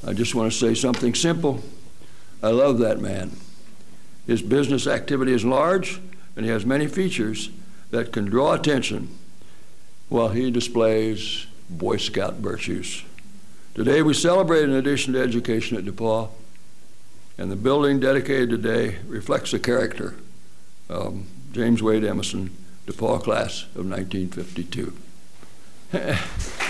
I just want to say something simple. I love that man. His business activity is large, and he has many features that can draw attention while he displays Boy Scout virtues. Today we celebrate an addition to education at DePauw, and the building dedicated today reflects the character of James Wade Emerson, DePauw class of 1952.